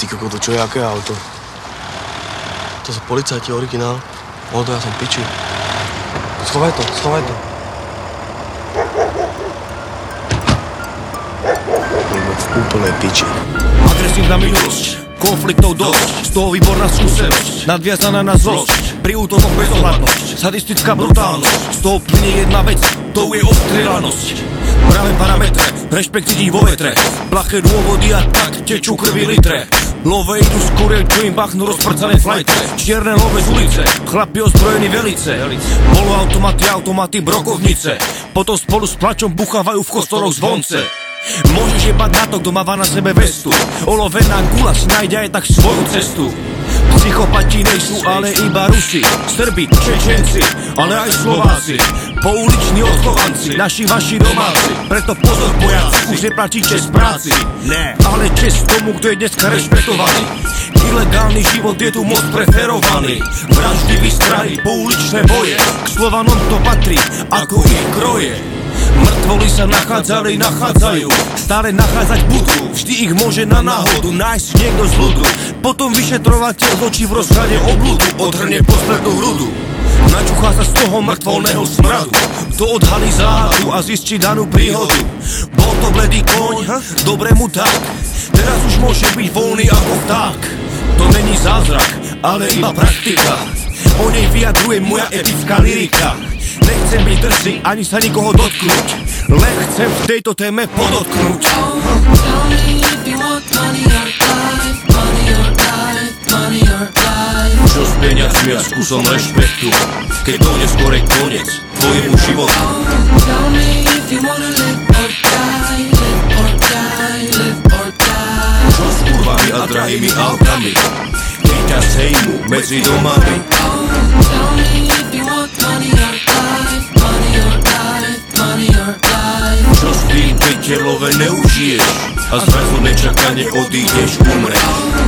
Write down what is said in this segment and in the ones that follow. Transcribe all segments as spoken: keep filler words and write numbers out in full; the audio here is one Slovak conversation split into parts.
kokoto, čo je, aké auto? To sú policajti, originál. O, to ja som piči. Schovaj to, schovaj to. Budeme v úplnej piči. Agresívna minulosť, konfliktov dosť, z toho výborná skúsenosť, nadviazaná na zlosť, pri útokoch bezohľadnosť, sadistická brutálnosť, z toho plynie jedna vec, to je obstrelanosť. Práve parametre, rešpekt cítiť vo vetre, plaché dôvody a tak tečú krvi litre. Love idú skôr, čo im bachnú rozprcané flajtre, čierne love z ulice, chlapi ozbrojení velice, poloautomaty, automaty, brokovnice, potom spolu s plačom buchávajú v kostoloch zvonce. Môžeš jebať na to, kto máva na sebe vestu, olovená gula si nájde aj tak svoju cestu. Psychopati nejsú ale iba Rusi, Srbi, Čečenci, ale aj Slováci, pouliční odchovanci, naši vaši domáci. Preto pozor vojaci, už neplatí čest práci, ne, ale čest tomu, kto je dneska rešpektovaný. Ilegálny život je tu moc preferovaný, vraždivý strany, pouličné boje, k Slovanom to patrí, ako ich kroje. Mŕtvoly sa nachádzali, nachádzajú, stále nachádzať budú, vždy ich môže na náhodu nájsť niekto z ľudu. Potom vyšetrovateľ z očí v rozhľade obludu odhrne poslednú hrudu. Načuchá sa z toho mŕtvolného smradu, kto odhalí záhadu a zistí danú príhodu. Bol to bledý koň, dobre mu tak, teraz už môže byť voľný ako vták. To není zázrak, ale iba praktika, o nej vyjadruje moja epická lyrika. Nechcem byť drsý, ani sa nikoho dotknúť, len chcem v tejto téme podotknúť. Čo s peniazmi a s kusom rešpektu, keď dojde skorej koniec tvojemu životu. Čo s kurvami a drahými autami, keď ťa sejmu medzi domami. Čo s tým, keď telove neužiješ a zrazu nečakane odídeš, umreš?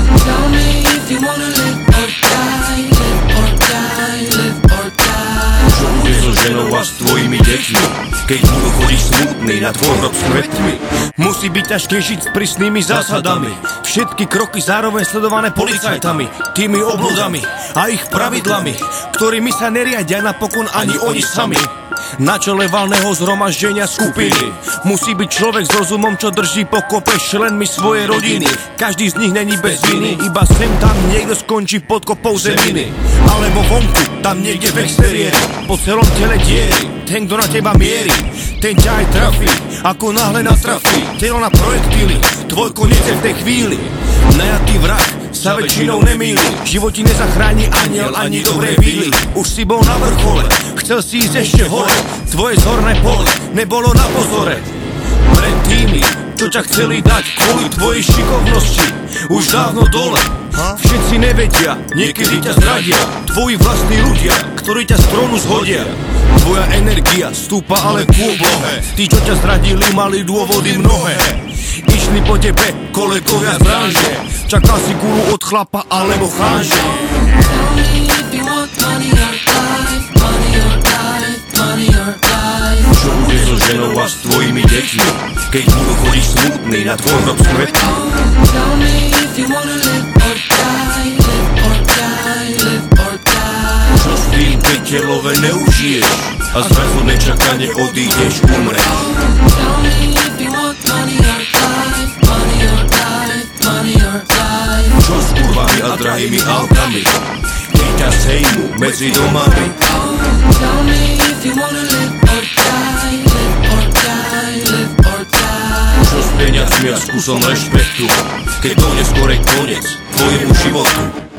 Čo bude so ženou a s tvojimi deťmi, keď budú chodiť smutný na tvoj hrob s kvetmi? Musí byť ťažké žiť s prísnymi zásadami, všetky kroky zároveň sledované policajtami, tými obludami a ich pravidlami, ktorými sa neriadia napokon ani oni sami. Na čele valného zhromaždenia skupiny musí byť človek s rozumom, čo drží pokope členmi svojej rodiny. Každý z nich není bez viny, iba sem tam niekto skončí pod kopou zeminy, alebo vonku, tam niekde v exteriéri, po celom tele diery. Ten, kto na teba mierí, ten ťa aj trafí, ako náhle natrafí telo na projektíly, tvoj koniec je v tej chvíli. Najatý vrah sa väčšinou nemýli, v živote nezachráni aniel ani dobré víly. Už si bol na vrchole, chcel si ísť ešte hore, tvoje zorné pole nebolo na pozore. Pred tými, čo ťa chceli dať kvôli tvojej šikovnosti, už dávno dole. Všetci nevedia, niekedy ťa zradia tvoji vlastní ľudia, ktorí ťa z trónu zhodia. Tvoja energia stúpa ale k oblohe, tí, čo ťa zradili, mali dôvody mnohé. Išli po tebe kolegovia z branže, čakal si gulu od chlapa alebo chánže. Čo bude so ženou a s tvojimi deťmi, keď budú chodiť smutný na tvoj hrob s kvetmi? Čo s tým, keď telove neužiješ a zrazu nečakane odídeš, umreš? Čo s kurvami a drahými autami, keď ťa sejmu medzi domami? Čo s peniazmi a s kusom rešpektu, keď dojde skorej koniec tvojemu životu?